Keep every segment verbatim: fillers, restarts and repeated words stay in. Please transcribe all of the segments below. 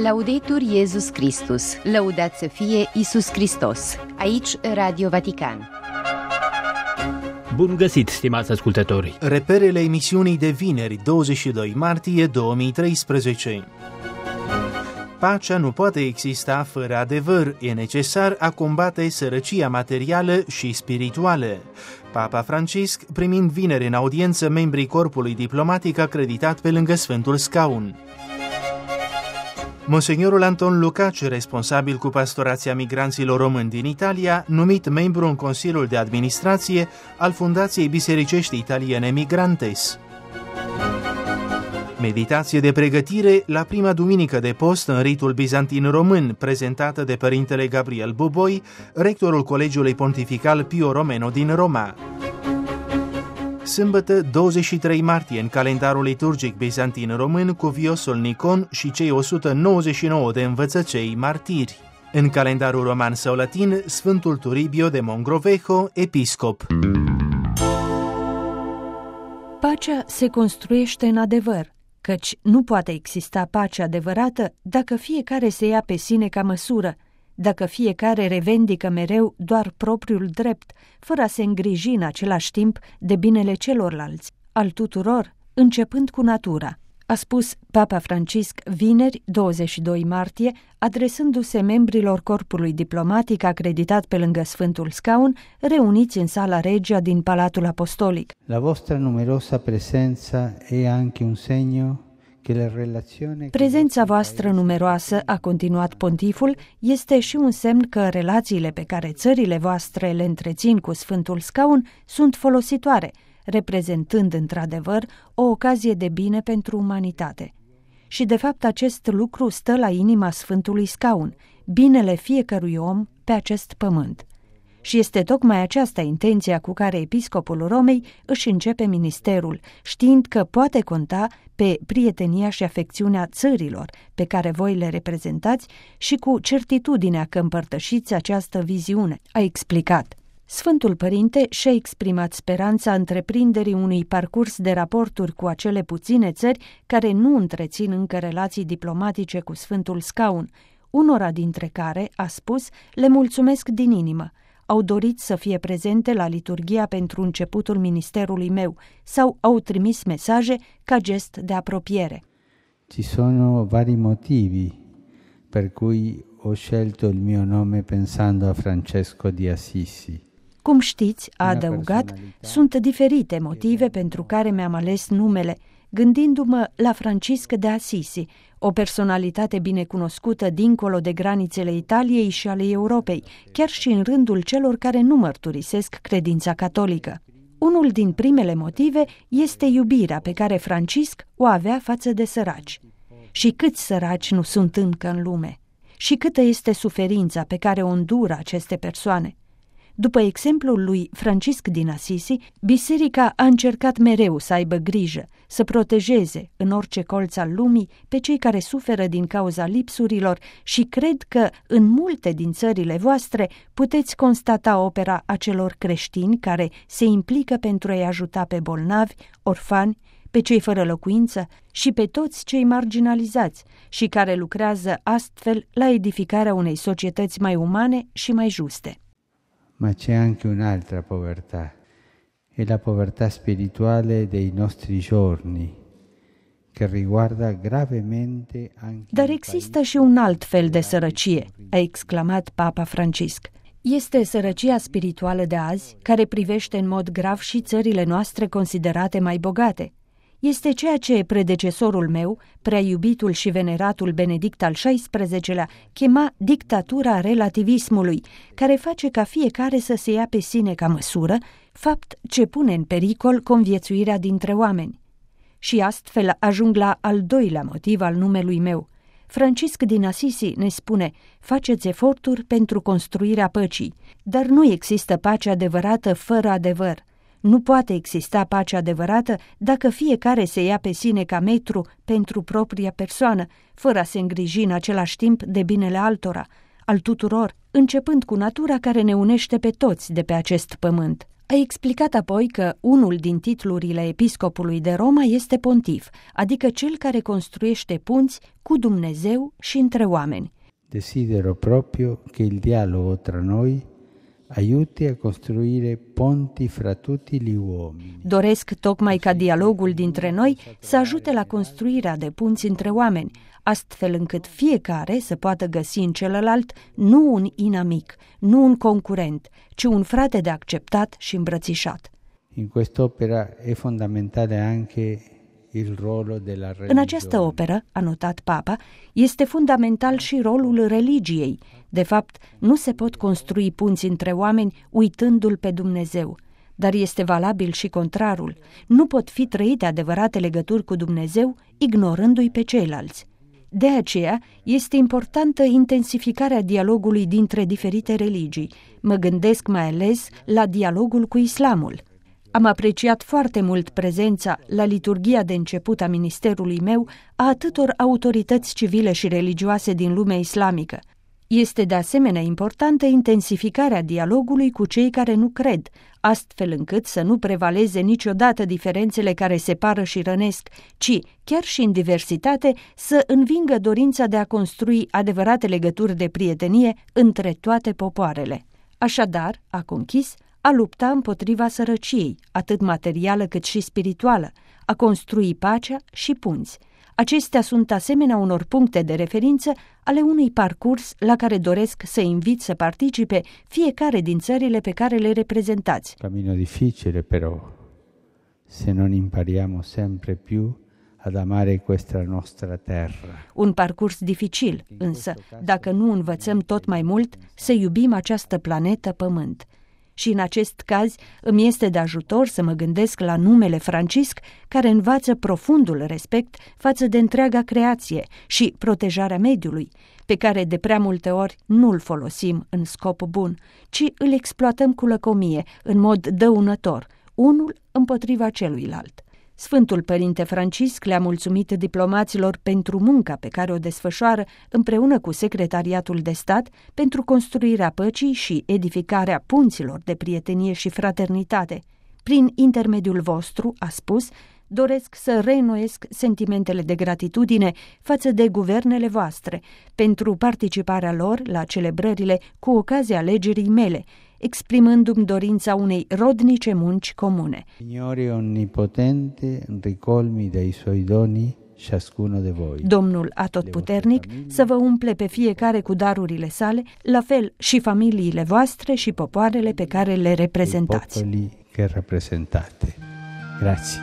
Laudetur Jesus Christus, lăudat să fie Iisus Hristos. Aici Radio Vatican. Bun găsit, stimați ascultători! Reperele emisiunii de vineri, douăzeci și doi martie două mii treisprezece. Pacea nu poate exista fără adevăr, e necesar a combate sărăcia materială și spirituală. Papa Francisc, primind vineri în audiență membrii corpului diplomatic acreditat pe lângă Sfântul Scaun. Monsignorul Anton Lucaci, responsabil cu pastorația migranților români din Italia, numit membru în Consiliul de Administrație al Fundației Bisericești Italiene Migrantes. Meditație de pregătire la prima duminică de post în ritul bizantin român, prezentată de părintele Gabriel Boboi, rectorul Colegiului Pontifical Pio Romano din Roma. Sâmbătă, douăzeci și trei martie, în calendarul liturgic bizantin român, cuviosul Nicon și cei o sută nouăzeci și nouă de învățăcei martiri. În calendarul roman sau latin, Sfântul Turibio de Mongrovejo, episcop. Pacea se construiește în adevăr, căci nu poate exista pace adevărată dacă fiecare se ia pe sine ca măsură, dacă fiecare revendică mereu doar propriul drept, fără a se îngriji în același timp de binele celorlalți, al tuturor, începând cu natura, a spus Papa Francisc vineri, douăzeci și doi martie, adresându-se membrilor corpului diplomatic acreditat pe lângă Sfântul Scaun, reuniți în sala regia din Palatul Apostolic. La vostra numerosa presenza è anche un segno. Prezența voastră numeroasă, a continuat pontiful, este și un semn că relațiile pe care țările voastre le întrețin cu Sfântul Scaun sunt folositoare, reprezentând într-adevăr o ocazie de bine pentru umanitate. Și de fapt acest lucru stă la inima Sfântului Scaun, binele fiecărui om pe acest pământ. Și este tocmai aceasta intenția cu care episcopul Romei își începe ministerul, știind că poate conta pe prietenia și afecțiunea țărilor pe care voi le reprezentați și cu certitudinea că împărtășiți această viziune, a explicat. Sfântul Părinte și-a exprimat speranța întreprinderii unui parcurs de raporturi cu acele puține țări care nu întrețin încă relații diplomatice cu Sfântul Scaun, unora dintre care, a spus, le mulțumesc din inimă. Au dorit să fie prezente la liturghia pentru începutul ministerului meu sau au trimis mesaje ca gest de apropiere. Ci sono vari motivi per cui ho scelto il mio nome pensando a Francesco di Assisi. Cum știți, a adăugat, sunt diferite motive pentru care mi-am ales numele, gândindu-mă la Francisc de Assisi, o personalitate binecunoscută dincolo de granițele Italiei și ale Europei, chiar și în rândul celor care nu mărturisesc credința catolică. Unul din primele motive este iubirea pe care Francisc o avea față de săraci. Și câți săraci nu sunt încă în lume? Și câtă este suferința pe care o îndură aceste persoane? După exemplul lui Francisc din Assisi, biserica a încercat mereu să aibă grijă, să protejeze în orice colț al lumii pe cei care suferă din cauza lipsurilor și cred că în multe din țările voastre puteți constata opera acelor creștini care se implică pentru a-i ajuta pe bolnavi, orfani, pe cei fără locuință și pe toți cei marginalizați și care lucrează astfel la edificarea unei societăți mai umane și mai juste. Ma c'è anche un'altra povertà, è la povertà spirituale dei nostri giorni, che riguarda gravemente anche. Dar există și un alt fel de sărăcie, a exclamat Papa Francisc. Este sărăcia spirituală de azi, care privește în mod grav și țările noastre considerate mai bogate. Este ceea ce predecesorul meu, prea iubitul și veneratul Benedict al șaisprezecelea, chema dictatura relativismului, care face ca fiecare să se ia pe sine ca măsură, fapt ce pune în pericol conviețuirea dintre oameni. Și astfel ajung la al doilea motiv al numelui meu. Francisc din Assisi ne spune, faceți eforturi pentru construirea păcii, dar nu există pace adevărată fără adevăr. Nu poate exista pace adevărată dacă fiecare se ia pe sine ca metru pentru propria persoană, fără a se îngriji în același timp de binele altora, al tuturor, începând cu natura care ne unește pe toți de pe acest pământ, A explicat apoi că unul din titlurile episcopului de Roma este pontif, adică cel care construiește punți cu Dumnezeu și între oameni. Desidero proprio che il dialogo tra noi aiuti a costruire ponti fra tutti gli uomini. Doresc tocmai ca dialogul dintre noi să ajute la construirea de punți între oameni, astfel încât fiecare să poată găsi în celălalt nu un inamic, nu un concurent, ci un frate de acceptat și îmbrățișat. In quest'opera è fondamentale anche il ruolo della religione. În această operă, a notat Papa, este fundamental și rolul religiei. De fapt, nu se pot construi punți între oameni uitându-L pe Dumnezeu, dar este valabil și contrarul. Nu pot fi trăite adevărate legături cu Dumnezeu ignorându-i pe ceilalți. De aceea, este importantă intensificarea dialogului dintre diferite religii. Mă gândesc mai ales la dialogul cu islamul. Am apreciat foarte mult prezența la liturghia de început a ministerului meu a atâtor autorități civile și religioase din lumea islamică. Este de asemenea importantă intensificarea dialogului cu cei care nu cred, astfel încât să nu prevaleze niciodată diferențele care separă și rănesc, ci, chiar și în diversitate, să învingă dorința de a construi adevărate legături de prietenie între toate popoarele. Așadar, a conchis, a lupta împotriva sărăciei, atât materială cât și spirituală, a construi pacea și punți. Acestea sunt asemenea unor puncte de referință ale unui parcurs la care doresc să invit să participe fiecare din țările pe care le reprezentați. Cammino difficile però, se non impariamo sempre più ad amare questa nostra terra. Un parcurs dificil, însă, dacă nu învățăm tot mai mult să iubim această planetă Pământ. Și în acest caz îmi este de ajutor să mă gândesc la numele Francisc, care învață profundul respect față de întreaga creație și protejarea mediului, pe care de prea multe ori nu îl folosim în scop bun, ci îl exploatăm cu lăcomie, în mod dăunător, unul împotriva celuilalt. Sfântul Părinte Francisc le-a mulțumit diplomaților pentru munca pe care o desfășoară împreună cu Secretariatul de Stat pentru construirea păcii și edificarea punților de prietenie și fraternitate. Prin intermediul vostru, a spus, doresc să reînnoiesc sentimentele de gratitudine față de guvernele voastre pentru participarea lor la celebrările cu ocazia alegerii mele, exprimându-mi dorința unei rodnice munci comune. Signore onnipotente, ricolmi dai suoi doni ciascuno de voi. Domnul Atotputernic să vă umple pe fiecare cu darurile sale, la fel și familiile voastre și popoarele pe care le reprezentați. Popoli che rappresentate. Grazie.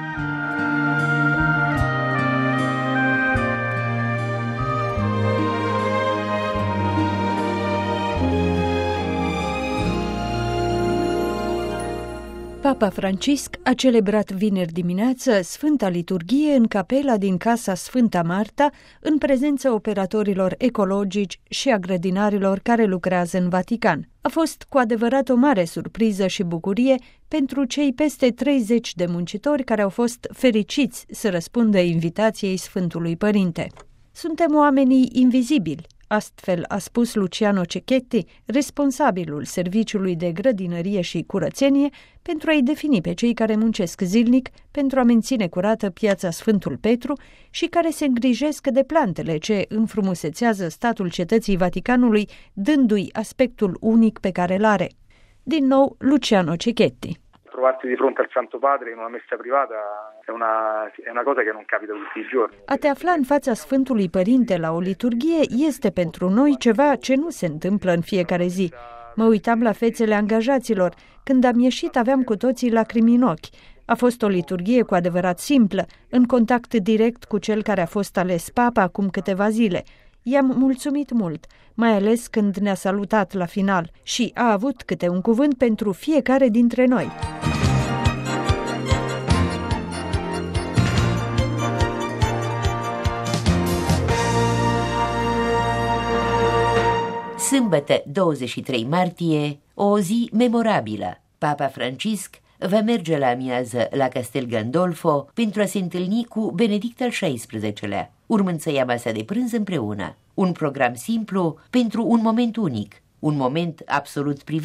Papa Francisc a celebrat vineri dimineață Sfânta Liturghie în capela din Casa Sfânta Marta, în prezența operatorilor ecologici și a grădinarilor care lucrează în Vatican. A fost cu adevărat o mare surpriză și bucurie pentru cei peste treizeci de muncitori care au fost fericiți să răspundă invitației Sfântului Părinte. Suntem oamenii invizibili, astfel a spus Luciano Cecchetti, responsabilul serviciului de grădinărie și curățenie, pentru a-i defini pe cei care muncesc zilnic pentru a menține curată piața Sfântul Petru și care se îngrijesc de plantele ce înfrumusețează statul cetății Vaticanului, dându-i aspectul unic pe care îl are. Din nou, Luciano Cecchetti. Trovarsi di fronte al Santo Padre in una messa privata è una, è una cosa che non capita tutti i giorni. A te afla în fața Sfântului Părinte la o liturghie este pentru noi ceva ce nu se întâmplă în fiecare zi. Mă uitam la fețele angajaților. Când am ieșit aveam cu toții lacrimi în ochi. A fost o liturghie cu adevărat simplă, în contact direct cu cel care a fost ales papa acum câteva zile. I-am mulțumit mult, mai ales când ne-a salutat la final și a avut câte un cuvânt pentru fiecare dintre noi. Sâmbătă, douăzeci și trei martie, o zi memorabilă. Papa Francisc va merge la amiază la Castel Gandolfo pentru a se întâlni cu Benedict al șaisprezecelea, urmând să ia masa de prânz împreună. Un program simplu pentru un moment unic, un moment absolut privat,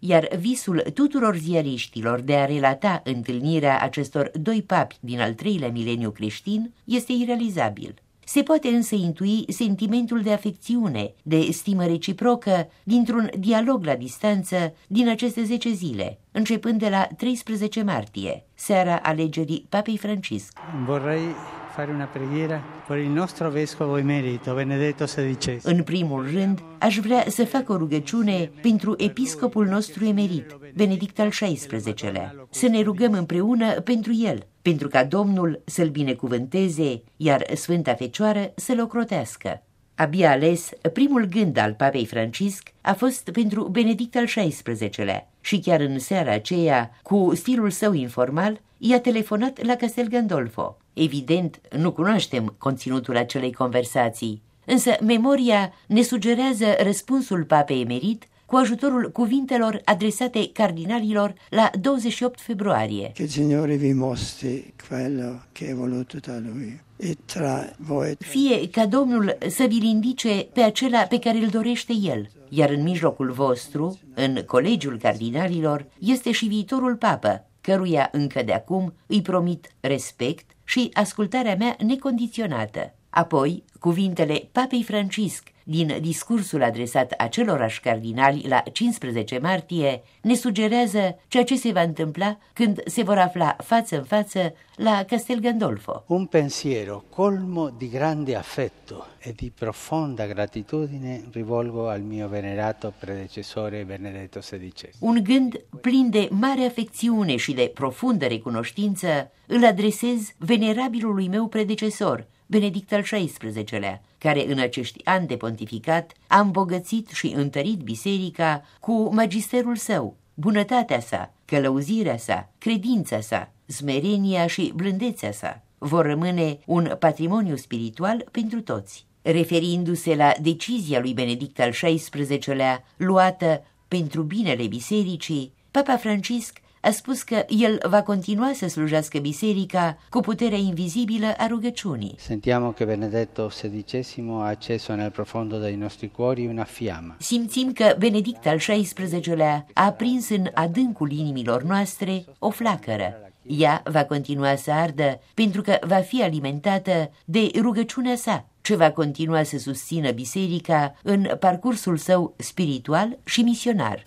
iar visul tuturor ziariștilor de a relata întâlnirea acestor doi papi din al treilea mileniu creștin este irealizabil. Se poate însă intui sentimentul de afecțiune, de stimă reciprocă, dintr-un dialog la distanță din aceste zece zile, începând de la treisprezece martie, seara alegerii Papei Francisc. Vorrei fare una preghiera per il nostro vescovo emerito, Benedetto sedicesimo. În primul rând, aș vrea să fac o rugăciune pentru episcopul nostru emerit, Benedict al șaisprezecelea, să ne rugăm împreună pentru el, pentru ca Domnul să-l binecuvânteze, iar Sfânta Fecioară să-l ocrotească. Abia ales, primul gând al Papei Francisc a fost pentru Benedict al șaisprezecelea și chiar în seara aceea, cu stilul său informal, i-a telefonat la Castel Gandolfo. Evident, nu cunoaștem conținutul acelei conversații, însă memoria ne sugerează răspunsul Papei emerit cu ajutorul cuvintelor adresate cardinalilor la douăzeci și opt februarie. Che il Signore vi mostri quello che è voluto da Lui. E tra voi... Fie ca Domnul să vi-l indice pe acela pe care îl dorește El, iar în mijlocul vostru, în colegiul cardinalilor, este și viitorul papă, căruia încă de acum îi promit respect și ascultarea mea necondiționată. Apoi, cuvintele Papei Francisc din discursul adresat acelorași cardinali la cincisprezece martie ne sugerează ceea ce se va întâmpla când se vor afla față în față la Castel Gandolfo. Un pensiero colmo di grande affetto e di profonda gratitudine rivolgo al mio venerato predecessore Benedetto sedicesimo. Un gând plin de mare afecțiune și de profundă recunoștință îl adresez venerabilului meu predecesor, Benedict al șaisprezecelea, care în acești ani de pontificat a îmbogățit și întărit biserica cu magisterul său, bunătatea sa, călăuzirea sa, credința sa, smerenia și blândețea sa. Vor rămâne un patrimoniu spiritual pentru toți. Referindu-se la decizia lui Benedict al șaisprezecelea luată pentru binele bisericii, Papa Francisc a spus că el va continua să slujească biserica cu puterea invizibilă a rugăciunii. Sentiamo che Benedetto sedicesimo ha acceso nel profondo dei nostri cuori una fiamma. Simțim că Benedict al șaisprezecelea a aprins în adâncul inimilor noastre o flacără. Ea va continua să ardă pentru că va fi alimentată de rugăciunea sa, ce va continua să susțină biserica în parcursul său spiritual și misionar.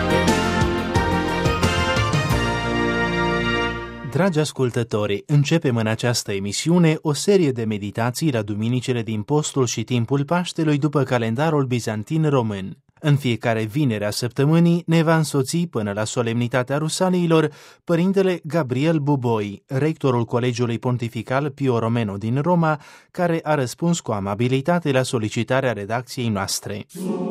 Dragi ascultători, începem în această emisiune o serie de meditații la duminicile din postul și timpul Paștelui după calendarul bizantin român. În fiecare vinere a săptămânii ne va însoți până la solemnitatea Rusaliilor părintele Gabriel Buboi, rectorul Colegiului Pontifical Pio Romano din Roma, care a răspuns cu amabilitate la solicitarea redacției noastre.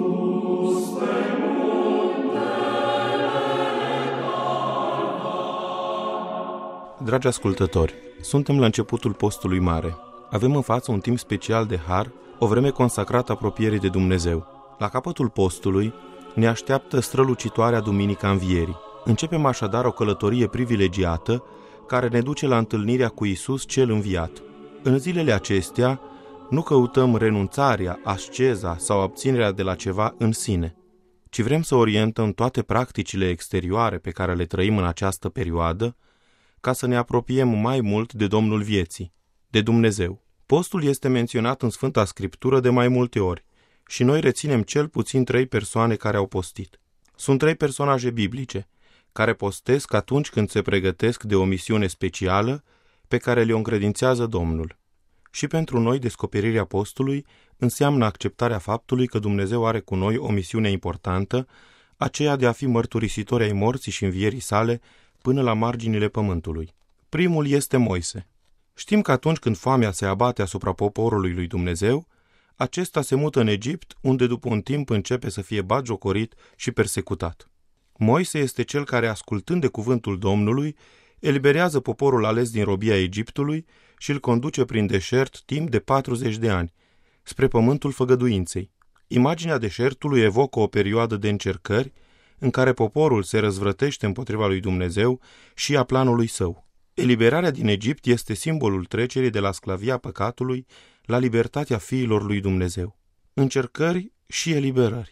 Dragi ascultători, suntem la începutul postului mare. Avem în față un timp special de har, o vreme consacrată apropierii de Dumnezeu. La capătul postului ne așteaptă strălucitoarea Duminica Învierii. Începem așadar o călătorie privilegiată care ne duce la întâlnirea cu Iisus cel înviat. În zilele acestea nu căutăm renunțarea, asceza sau abținerea de la ceva în sine, ci vrem să orientăm toate practicile exterioare pe care le trăim în această perioadă ca să ne apropiem mai mult de Domnul vieții, de Dumnezeu. Postul este menționat în Sfânta Scriptură de mai multe ori și noi reținem cel puțin trei persoane care au postit. Sunt trei personaje biblice care postesc atunci când se pregătesc de o misiune specială pe care le-o încredințează Domnul. Și pentru noi descoperirea postului înseamnă acceptarea faptului că Dumnezeu are cu noi o misiune importantă, aceea de a fi mărturisitori ai morții și învierii sale până la marginile pământului. Primul este Moise. Știm că atunci când foamea se abate asupra poporului lui Dumnezeu, acesta se mută în Egipt, unde după un timp începe să fie batjocorit și persecutat. Moise este cel care, ascultând de cuvântul Domnului, eliberează poporul ales din robia Egiptului și îl conduce prin deșert timp de patruzeci de ani, spre pământul făgăduinței. Imaginea deșertului evocă o perioadă de încercări în care poporul se răzvrătește împotriva lui Dumnezeu și a planului său. Eliberarea din Egipt este simbolul trecerii de la sclavia păcatului la libertatea fiilor lui Dumnezeu. Încercări și eliberări.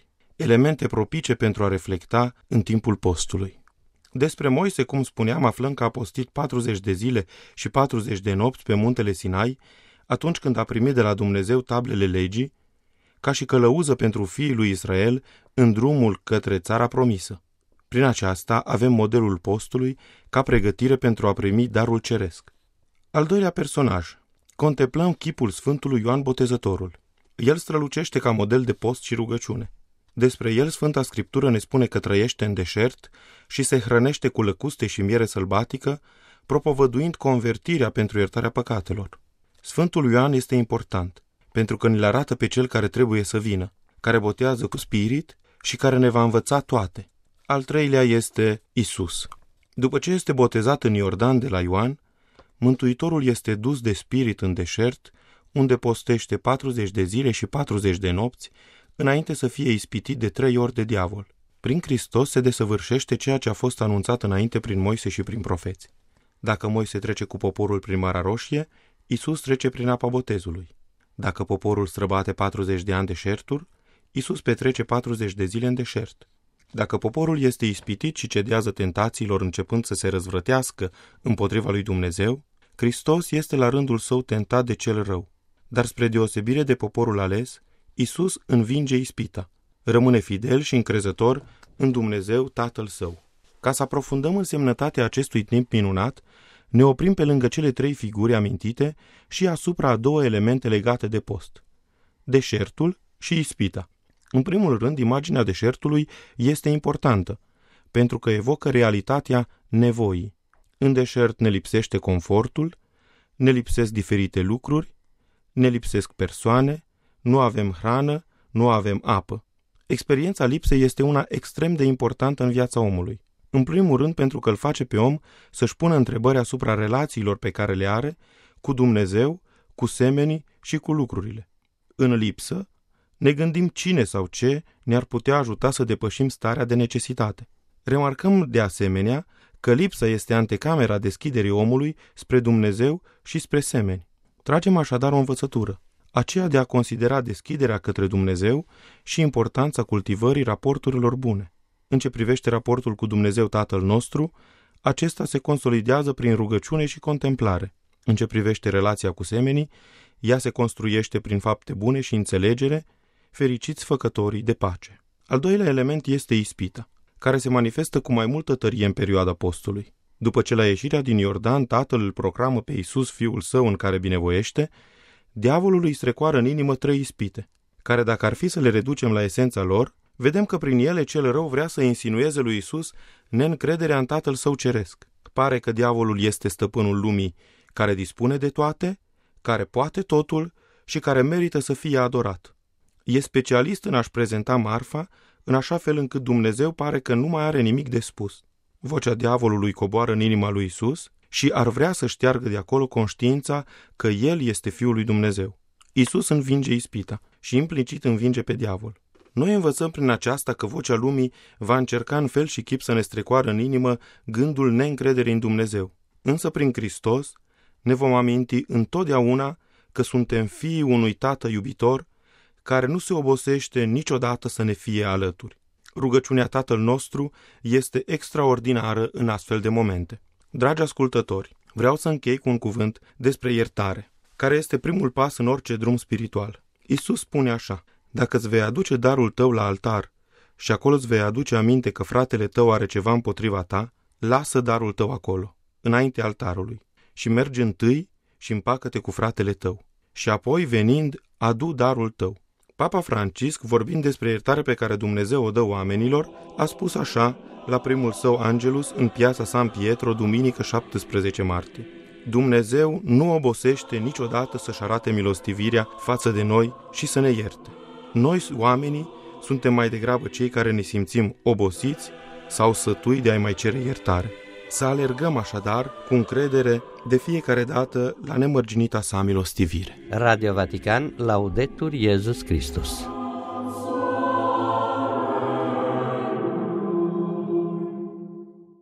elemente propice pentru a reflecta în timpul postului. Despre Moise, cum spuneam, aflăm că a postit patruzeci de zile și patruzeci de nopți pe muntele Sinai, atunci când a primit de la Dumnezeu tablele legii, ca și călăuză pentru fiii lui Israel în drumul către țara promisă. Prin aceasta avem modelul postului ca pregătire pentru a primi darul ceresc. Al doilea personaj. Contemplăm chipul Sfântului Ioan Botezătorul. El strălucește ca model de post și rugăciune. Despre el Sfânta Scriptură ne spune că trăiește în deșert și se hrănește cu lăcuste și miere sălbatică, propovăduind convertirea pentru iertarea păcatelor. Sfântul Ioan este important, pentru că ne-l arată pe cel care trebuie să vină, care botează cu spirit și care ne va învăța toate. Al treilea este Isus. După ce este botezat în Iordan de la Ioan, Mântuitorul este dus de spirit în deșert, unde postește patruzeci de zile și patruzeci de nopți, înainte să fie ispitit de trei ori de diavol. Prin Hristos se desăvârșește ceea ce a fost anunțat înainte prin Moise și prin profeți. Dacă Moise trece cu poporul prin Marea Roșie, Isus trece prin apa botezului. Dacă poporul străbate patruzeci de ani deșertul, Isus petrece patruzeci de zile în deșert. Dacă poporul este ispitit și cedează tentațiilor începând să se răzvrătească împotriva lui Dumnezeu, Hristos este la rândul său tentat de cel rău. Dar spre deosebire de poporul ales, Isus învinge ispita, rămâne fidel și încrezător în Dumnezeu Tatăl Său. Ca să aprofundăm însemnătatea acestui timp minunat, ne oprim pe lângă cele trei figuri amintite și asupra a două elemente legate de post: deșertul și ispita. În primul rând, imaginea deșertului este importantă, pentru că evocă realitatea nevoii. În deșert ne lipsește confortul, ne lipsesc diferite lucruri, ne lipsesc persoane, nu avem hrană, nu avem apă. Experiența lipsei este una extrem de importantă în viața omului. În primul rând pentru că îl face pe om să-și pună întrebări asupra relațiilor pe care le are cu Dumnezeu, cu semenii și cu lucrurile. În lipsă, ne gândim cine sau ce ne-ar putea ajuta să depășim starea de necesitate. Remarcăm de asemenea că lipsa este antecamera deschiderii omului spre Dumnezeu și spre semeni. Tragem așadar o învățătură, aceea de a considera deschiderea către Dumnezeu și importanța cultivării raporturilor bune. În ce privește raportul cu Dumnezeu Tatăl nostru, acesta se consolidează prin rugăciune și contemplare. În ce privește relația cu semenii, ea se construiește prin fapte bune și înțelegere, fericiți făcătorii de pace. Al doilea element este ispita, care se manifestă cu mai multă tărie în perioada postului. După ce la ieșirea din Iordan Tatăl îl proclamă pe Iisus Fiul Său în care binevoiește, diavolul îi strecoară în inimă trei ispite, care dacă ar fi să le reducem la esența lor, vedem că prin ele cel rău vrea să insinueze lui Iisus neîncrederea în Tatăl Său ceresc. Pare că diavolul este stăpânul lumii, care dispune de toate, care poate totul și care merită să fie adorat. E specialist în a-și prezenta marfa, în așa fel încât Dumnezeu pare că nu mai are nimic de spus. Vocea diavolului coboară în inima lui Isus și ar vrea să șteargă de acolo conștiința că El este Fiul lui Dumnezeu. Isus învinge ispita și implicit învinge pe diavol. Noi învățăm prin aceasta că vocea lumii va încerca în fel și chip să ne strecoară în inimă gândul neîncrederii în Dumnezeu. Însă prin Hristos ne vom aminti întotdeauna că suntem fiii unui Tată iubitor care nu se obosește niciodată să ne fie alături. Rugăciunea Tatăl nostru este extraordinară în astfel de momente. Dragi ascultători, vreau să închei cu un cuvânt despre iertare, care este primul pas în orice drum spiritual. Iisus spune așa: dacă îți vei aduce darul tău la altar și acolo îți vei aduce aminte că fratele tău are ceva împotriva ta, lasă darul tău acolo, înainte altarului, și mergi întâi și împacă-te cu fratele tău, și apoi, venind, adu darul tău. Papa Francisc, vorbind despre iertare pe care Dumnezeu o dă oamenilor, a spus așa la primul său Angelus în piața San Pietro, duminică șaptesprezece martie: Dumnezeu nu obosește niciodată să-și arate milostivirea față de noi și să ne ierte. Noi, oamenii, suntem mai degrabă cei care ne simțim obosiți sau sătui de a-i mai cere iertare. Să alergăm așadar cu încredere de fiecare dată la nemărginita sa milostivire. Radio Vatican, Laudetur Iesus Christus.